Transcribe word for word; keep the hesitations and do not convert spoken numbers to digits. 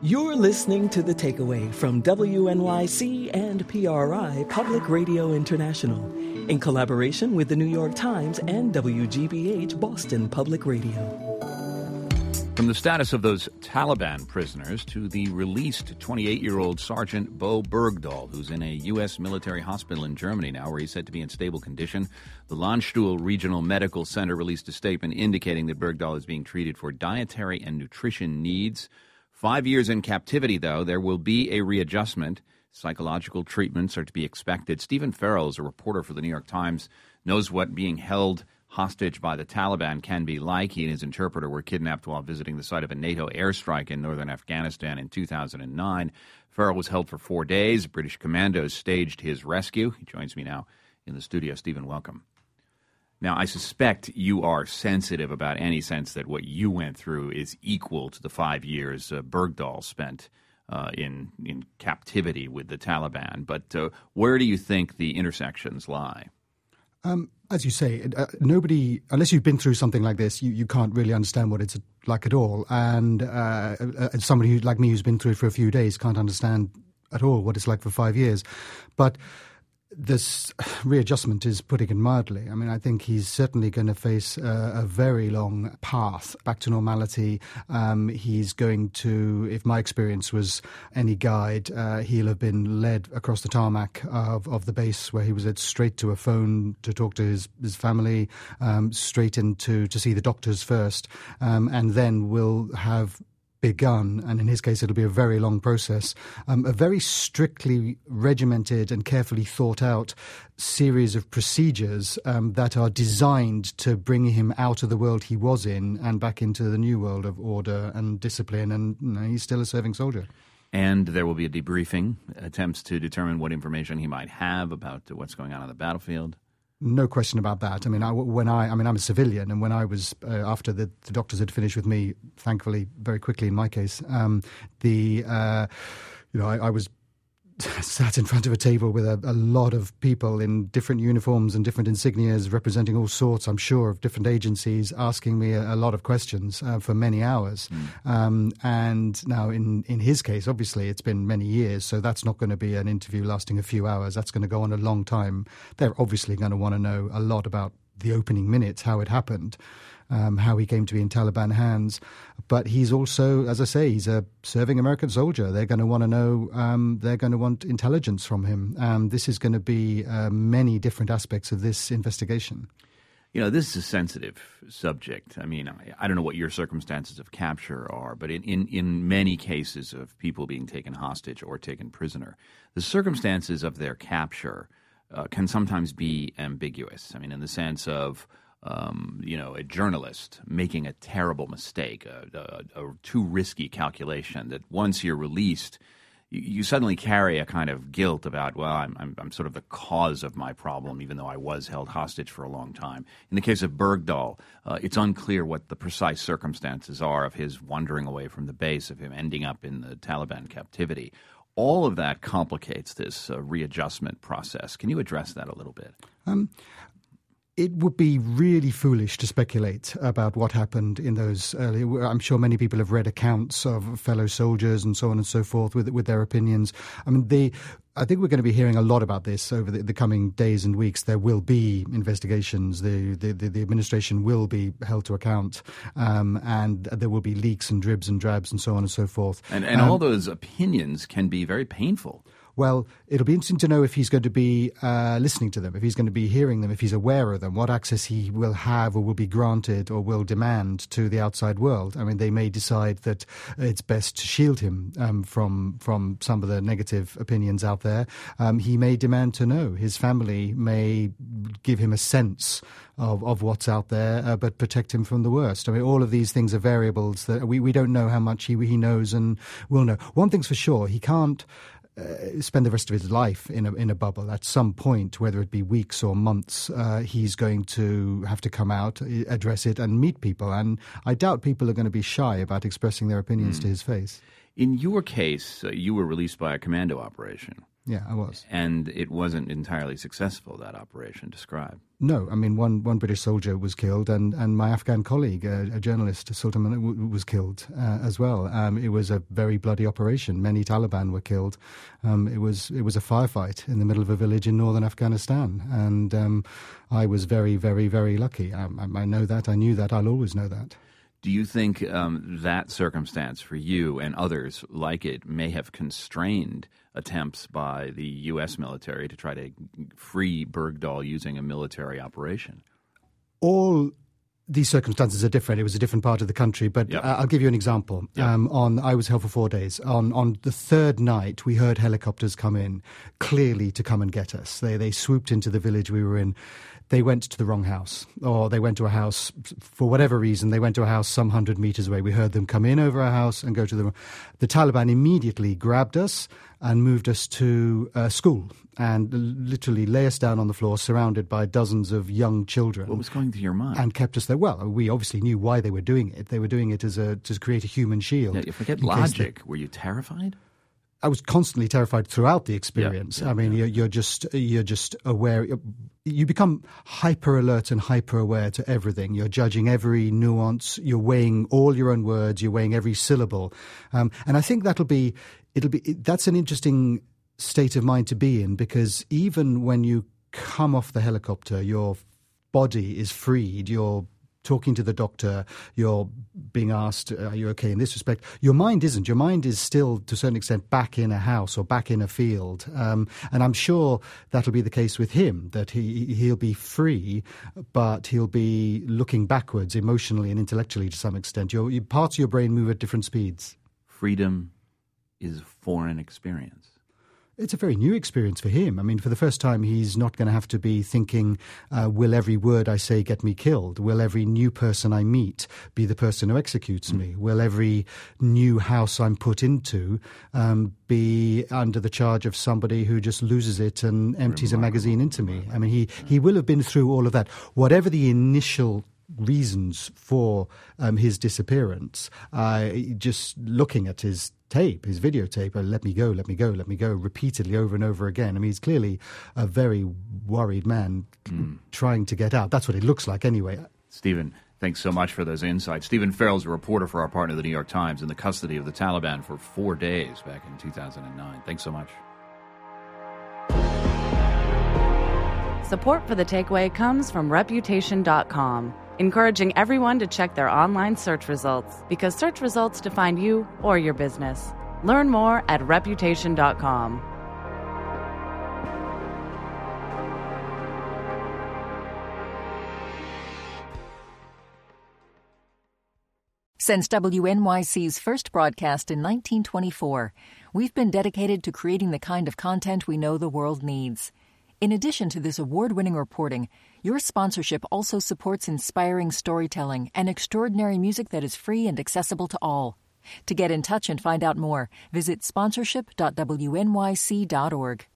You're listening to The Takeaway from W N Y C and P R I Public Radio International in collaboration with the New York Times and W G B H Boston Public Radio. From the status of those Taliban prisoners to the released twenty-eight-year-old Sergeant Bo Bergdahl, who's in a U S military hospital in Germany now where he's said to be in stable condition. The Landstuhl Regional Medical Center released a statement indicating that Bergdahl is being treated for dietary and nutrition needs. Five years in captivity, though, there will be a readjustment. Psychological treatments are to be expected. Stephen Farrell is a reporter for the New York Times, knows what being held hostage by the Taliban can be like. He and his interpreter were kidnapped while visiting the site of a NATO airstrike in northern Afghanistan in two thousand nine. Farrell was held for four days. British commandos staged his rescue. He joins me now in the studio. Stephen, welcome. Now, I suspect you are sensitive about any sense that what you went through is equal to the five years uh, Bergdahl spent uh, in in captivity with the Taliban. But uh, where do you think the intersections lie? Um, as you say, uh, nobody, unless you've been through something like this, you, you can't really understand what it's like at all. And uh, uh, somebody who, like me who's been through it for a few days can't understand at all what it's like for five years. But this readjustment is putting it mildly. I mean, I think he's certainly going to face a, a very long path back to normality. Um, he's going to, if my experience was any guide, uh, he'll have been led across the tarmac of, of the base where he was led straight to a phone to talk to his, his family, um, straight into to see the doctors first, um, and then will have begun, and in his case it'll be a very long process, um, a very strictly regimented and carefully thought out series of procedures um, that are designed to bring him out of the world he was in and back into the new world of order and discipline, and you know, he's still a serving soldier. And there will be a debriefing, attempts to determine what information he might have about what's going on on the battlefield. No question about that. I mean, I, when I, I mean, I'm a civilian, and when I was uh, after the, the doctors had finished with me, thankfully, very quickly in my case, um, the, uh, you know, I, I was sat in front of a table with a, a lot of people in different uniforms and different insignias representing all sorts, I'm sure, of different agencies, asking me a, a lot of questions uh, for many hours. Mm. Um, and now in, in his case, obviously, it's been many years, so that's not going to be an interview lasting a few hours. That's going to go on a long time. They're obviously going to want to know a lot about the opening minutes, how it happened. Um, how he came to be in Taliban hands. But he's also, as I say, he's a serving American soldier. They're going to want to know, um, they're going to want intelligence from him. Um, this is going to be uh, many different aspects of this investigation. You know, this is a sensitive subject. I mean, I, I don't know what your circumstances of capture are, but in, in, in many cases of people being taken hostage or taken prisoner, the circumstances of their capture uh, can sometimes be ambiguous. I mean, in the sense of Um, you know, a journalist making a terrible mistake, a, a, a too risky calculation that once you're released, you, you suddenly carry a kind of guilt about, well, I'm, I'm, I'm sort of the cause of my problem, even though I was held hostage for a long time. In the case of Bergdahl, uh, it's unclear what the precise circumstances are of his wandering away from the base, of him ending up in the Taliban captivity. All of that complicates this uh, readjustment process. Can you address that a little bit? Um It would be really foolish to speculate about what happened in those early. I'm sure many people have read accounts of fellow soldiers and so on and so forth with with their opinions. I mean, the I think we're going to be hearing a lot about this over the, the coming days and weeks. There will be investigations. The the, the, the administration will be held to account, um, and there will be leaks and dribs and drabs and so on and so forth. And, and um, all those opinions can be very painful. Well, it'll be interesting to know if he's going to be uh, listening to them, if he's going to be hearing them, if he's aware of them, what access he will have or will be granted or will demand to the outside world. I mean, they may decide that it's best to shield him um, from from some of the negative opinions out there. Um, he may demand to know. His family may give him a sense of, of what's out there, uh, but protect him from the worst. I mean, all of these things are variables that we, we don't know how much he, he knows and will know. One thing's for sure, he can't Uh, spend the rest of his life in a in a bubble. At some point, whether it be weeks or months, uh, he's going to have to come out, address it, and meet people. And I doubt people are going to be shy about expressing their opinions mm. to his face. In your case, uh, you were released by a commando operation. Yeah, I was. And it wasn't entirely successful, that operation. Describe. No, I mean, one, one British soldier was killed, and, and my Afghan colleague, a, a journalist, Sultan, w- was killed uh, as well. Um, it was a very bloody operation. Many Taliban were killed. Um, it was it was a firefight in the middle of a village in northern Afghanistan, and um, I was very, very, very lucky. I, I know that. I knew that. I'll always know that. Do you think um, that circumstance for you and others like it may have constrained attempts by the U S military to try to free Bergdahl using a military operation? All these circumstances are different. It was a different part of the country, but Yep. I'll give you an example. Yep. Um, on I was held for four days. On on the third night, we heard helicopters come in, clearly to come and get us. They they swooped into the village we were in. They went to the wrong house, or they went to a house, for whatever reason, they went to a house some hundred meters away. We heard them come in over our house and go to the... The Taliban immediately grabbed us and moved us to a school and literally lay us down on the floor, surrounded by dozens of young children. What was going through your mind? And kept us there. Well, we obviously knew why they were doing it. They were doing it as a to create a human shield. Yeah, you forget in case logic. they- Were you terrified? I was constantly terrified throughout the experience. Yeah, yeah, I mean, yeah. you're, you're just you're just aware. You become hyper alert and hyper aware to everything. You're judging every nuance. You're weighing all your own words. You're weighing every syllable. Um, and I think that'll be it'll be that's an interesting state of mind to be in, because even when you come off the helicopter, your body is freed. You're talking to the doctor, you're being asked, are you okay in this respect? Your mind isn't. Your mind is still, to a certain extent, back in a house or back in a field. Um, and I'm sure that'll be the case with him, that he, he'll be free, but he'll be looking backwards emotionally and intellectually to some extent. Your, your parts of your brain move at different speeds. Freedom is a foreign experience. It's a very new experience for him. I mean, for the first time, he's not going to have to be thinking, uh, will every word I say get me killed? Will every new person I meet be the person who executes mm. me? Will every new house I'm put into um, be under the charge of somebody who just loses it and empties Remarkable. a magazine into me? I mean, he, he will have been through all of that. Whatever the initial reasons for um, his disappearance, uh, just looking at his tape, his videotape, uh, let me go, let me go, let me go, repeatedly over and over again. I mean, he's clearly a very worried man mm. trying to get out. That's what it looks like anyway. Stephen, thanks so much for those insights. Stephen Farrell's a reporter for our partner, the New York Times, in the custody of the Taliban for four days back in two thousand nine. Thanks so much. Support for The Takeaway comes from Reputation dot com, encouraging everyone to check their online search results, because search results define you or your business. Learn more at Reputation dot com. Since W N Y C's first broadcast in nineteen twenty-four, we've been dedicated to creating the kind of content we know the world needs. In addition to this award-winning reporting, your sponsorship also supports inspiring storytelling and extraordinary music that is free and accessible to all. To get in touch and find out more, visit sponsorship dot W N Y C dot org.